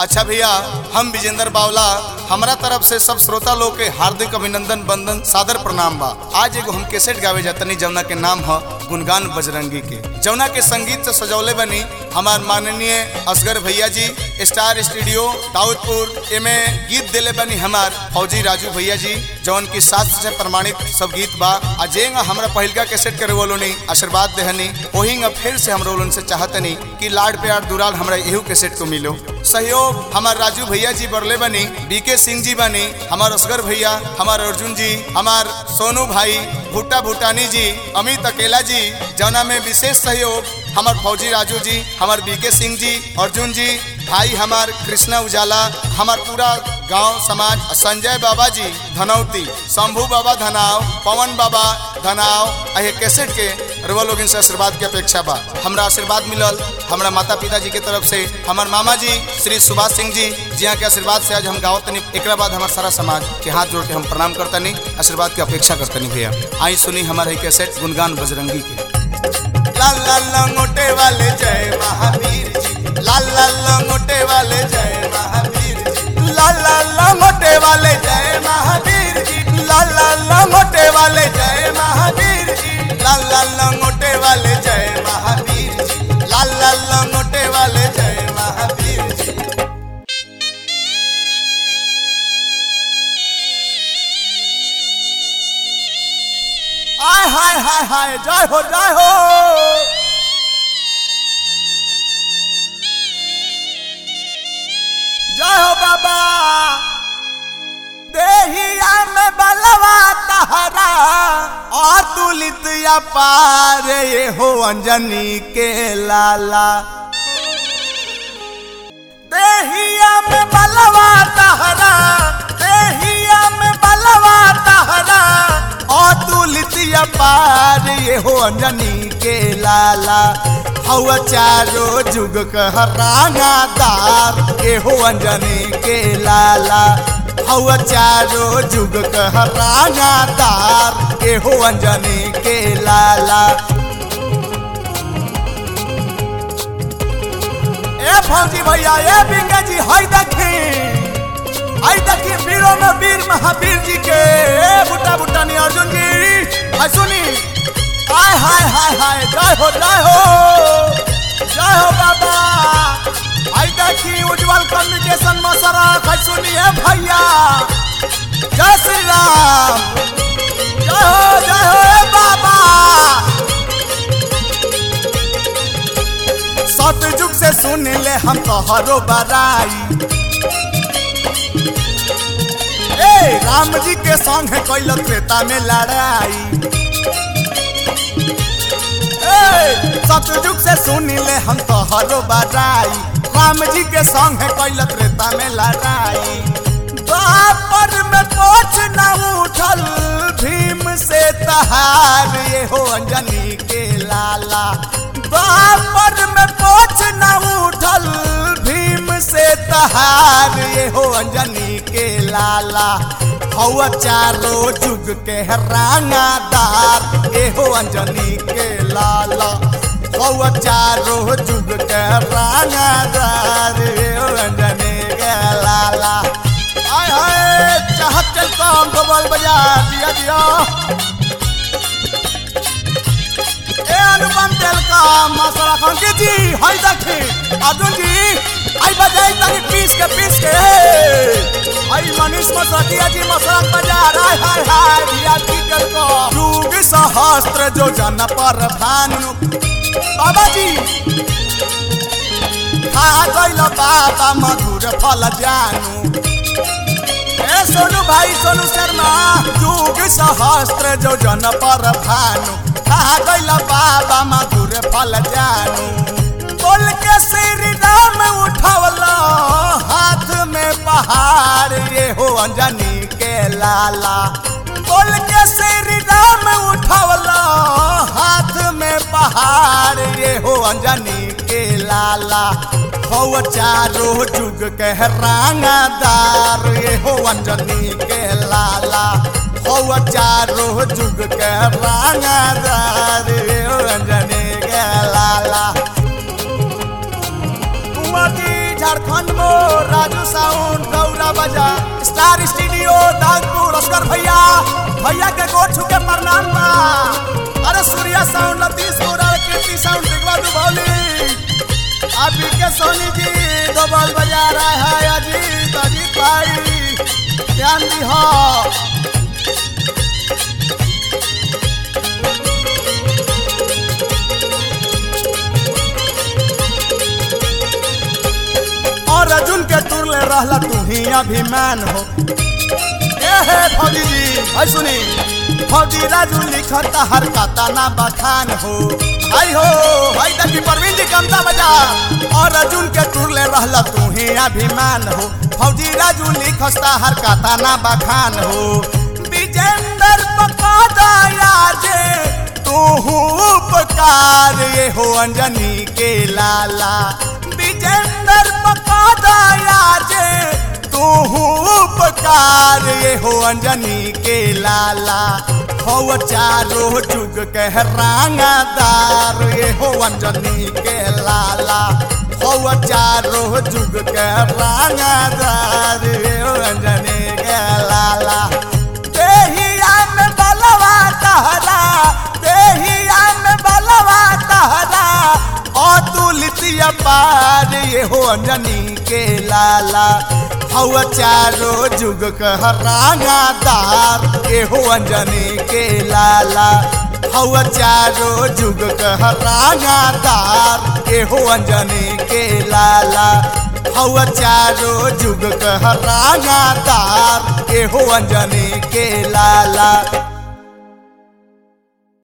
अच्छा भैया, हम विजेंद्र बावला हमारा तरफ से सब श्रोता लोग के हार्दिक अभिनंदन बंदन सादर प्रणाम बा। आज एगो हम कैसेट गावे जातनी जमुना के नाम है गुणगान बजरंगी के। जमुना के संगीत से सजौले बनी हमार माननीय असगर भैया जी, स्टार स्टूडियो दाऊदपुर। एमे गीत दिले बनी हमार फौजी राजू भैया जी, जौन की शास्त्र से प्रमाणित सब गीत बा। अजेंगा हमरा पहिलका कैसेट करे वालों ने आशीर्वाद देहनी, वहींगा फिर से हमरा लोगन से चाहतनी कि लाड प्यार दुलाल हमरा एहू कैसेट को मिलो। सहयोग हमार राजू भैया जी बरले बनी, बीके सिंह जी बनी, हमार असगर भैया, हमार अर्जुन जी, हमार सोनू भाई, भूटा भूटानी जी, अमित अकेला जी। जौना में विशेष सहयोग हमार फौजी राजू जी, हमार बीके सिंह जी, अर्जुन जी, भाई हमार कृष्णा उजाला, हमार पूरा गांव समाज, संजय बाबा जी धनौती, शंभू बाबा धनाव, पवन बाबा धनाव। अहे कैसेट के रवा लोगन से आशीर्वाद की अपेक्षा बा। हमरा आशीर्वाद मिलल हमरा माता पिता जी के तरफ से, हमार मामा जी श्री सुभाष सिंह जी, जिहाँ के आशीर्वाद से आज हम गावतनी। एक बाद हमार सारा समाज के हाथ जोड़ के हम प्रणाम करतनी, आशीर्वाद की अपेक्षा करतनी भैया। आई सुनी हमारे कैसेट गुणगान बजरंगी के। लाल लाल लंगोटे वाले जय महावीर जी, लाल लाल लंगोटे वाले जय महावीर जी, लाल लाल लंगोटे वाले जय महावीर जी, लाल लाल लंगोटे वाले जय महावीर जी, लाल लाल लंगोटे वाले जय महावीर जी, लाल लाल लंगोटे वाले जय महावीर जी। आय हाय हाय हाय, जय हो जय हो। जय हो बाबा। देहिया में बलवा तहरा और तुलित या पार, ये हो अंजनी के लाला। देहिया में बलवा तहरा, देहिया में बलवा तहरा और तुलित या पार, ये हो अंजनी के लाला। हवा चारो जुग कह रानादार, ये हो अंजनी के लाला। हवा चारो जुग कह रानादार, ये हो अंजनी के लाला। ए फौजी भैया, ए बिंगा जी, हाय देखी वीरों में वीर महावीर जी के। बुटा बुटानी अर्जुन जी, हाय सुनी। हाय हाय हाय हाय, जय हो जय हो जय हो बाबा। हाय देखी उज्जवल कम्युनिकेशन मसरा, हाय सुनिए भैया। जय श्री राम, जय हो बाबा। सतयुग से सुन ले हम तोहरो बड़ाई, राम जी के संग है कैल त्रेता में लड़ाई। सतयुग से सुन ले हम तोहरो बड़ाई, राम जी के संग है कैल त्रेता में लड़ाई। द्वापर में पोछ न उठल भीम से तहार, ये हो अंजनी के लाला। द्वापर में पोछ न उठल भीम से तहार, ये हो अंजनी के लाला। हवा चारो जुग के रानादार, ये हो अंजनी के लाला। हवा चारो जुग के रानादार, ये हो अंजनी के लाला। आय हाय, चाहत चल काम गोबल बजा दिया दिया। ए अनुपम तेल का मसाला खान के जी, हाय देखी अर्जुन जी, आई बजाई तनी पीस के। आई मनीष मसरतिया जी मसरा बजा हाय हाय हाय। रिया की कर को युग सहस्त्र जो जन पर भानु बाबा जी। खा गइल बाबा मधुर फल जानू। ए सोनू भाई, सोनू शर्मा। युग सहस्त्र जो जन पर भानु, खा गइल बाबा मधुर फल जानू। बोल के श्री राम उठवला हाथ में पहाड़, ये हो अंजनी के लाला। बोल के श्री राम उठवला हाथ में पहाड़, ये हो अंजनी के लाला। हवा चारो जुग के रानादार, ये हो अंजनी के लाला। हवा चारो जुग के रानादार, ये हो अंजनी के लाला। झारखंड मोरा शंकर भैया भैया के गोड़ छुके प्रणाम बा। अरे सूर्या साउंड लतीश गोरा कीर्ति साउंड दिगवा दुभौली आप के सोनी जी दो बॉल बजा रहा है अजीत अजीत भाई ध्यान दी हो। और अर्जुन के तुरले रहला तू ही अभिमान हो। हे फौजी जी भाई सुनी फौजी राजू लिखता हर काता ना बखान हो। आई हो भाई देखी परवीन जी कमता बजा। और अर्जुन के तुरले रहला तू ही अभिमान हो। फौजी राजू लिखता हर काता ना बखान हो। विजेंद्र पका दया जे तू उपकार ये हो अंजनी के लाला। विजेंद्र पका दया जे तू उपकार ये हो अंजनी के लाला। हो चारों जुग के रांगादार ये हो अंजनी के लाला। हो चारों जुग के रांगादार ये हो अंजनी के लाला। देहिया में बलवा तहरा देहिया में बलवा तहरा अतुलित अपार ये हो अंजनी के लाला। हवा चारों जुग कह रांगादार ये हो अंजनी के लाला। हवा चारों जुग कह रांगादार ये हो अंजनी के लाला। हवा चारों जुग कह रांगादार ये हो अंजनी के लाला।